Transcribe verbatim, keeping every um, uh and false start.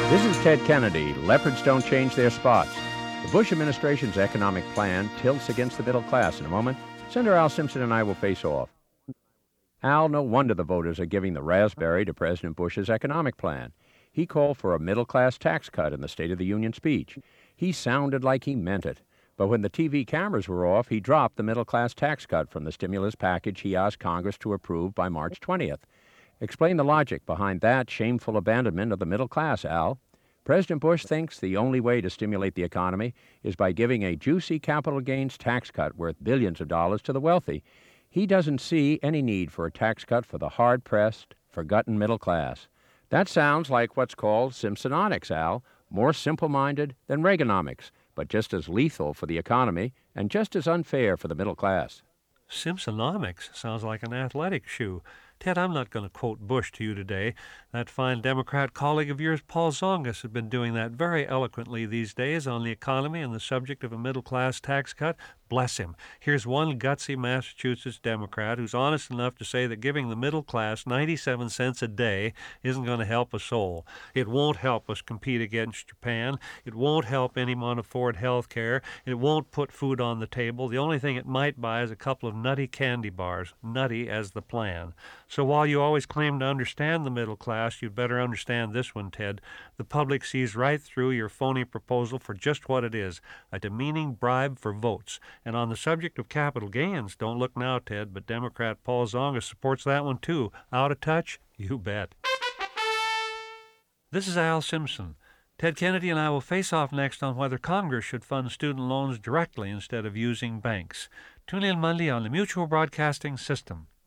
This is Ted Kennedy. Leopards don't change their spots. The Bush administration's economic plan tilts against the middle class. In a moment, Senator Al Simpson and I will face off. Al, no wonder the voters are giving the raspberry to President Bush's economic plan. He called for a middle-class tax cut in the State of the Union speech. He sounded like he meant it. But when the T V cameras were off, he dropped the middle-class tax cut from the stimulus package he asked Congress to approve by March twentieth. Explain the logic behind that shameful abandonment of the middle class, Al. President Bush thinks the only way to stimulate the economy is by giving a juicy capital gains tax cut worth billions of dollars to the wealthy. He doesn't see any need for a tax cut for the hard-pressed, forgotten middle class. That sounds like what's called Simpsonomics, Al, more simple-minded than Reaganomics, but just as lethal for the economy and just as unfair for the middle class. Simpsonomics sounds like an athletic shoe. Ted, I'm not going to quote Bush to you today. That fine Democrat colleague of yours, Paul Zongas, has been doing that very eloquently these days on the economy and the subject of a middle-class tax cut. Bless him. Here's one gutsy Massachusetts Democrat who's honest enough to say that giving the middle class ninety-seven cents a day isn't going to help a soul. It won't help us compete against Japan. It won't help anyone afford health care. It won't put food on the table. The only thing it might buy is a couple of nutty candy bars, nutty as the plan. So while you always claim to understand the middle class, you'd better understand this one, Ted. The public sees right through your phony proposal for just what it is, a demeaning bribe for votes. And on the subject of capital gains, don't look now, Ted, but Democrat Paul Zongas supports that one too. Out of touch? You bet. This is Al Simpson. Ted Kennedy and I will face off next on whether Congress should fund student loans directly instead of using banks. Tune in Monday on the Mutual Broadcasting System.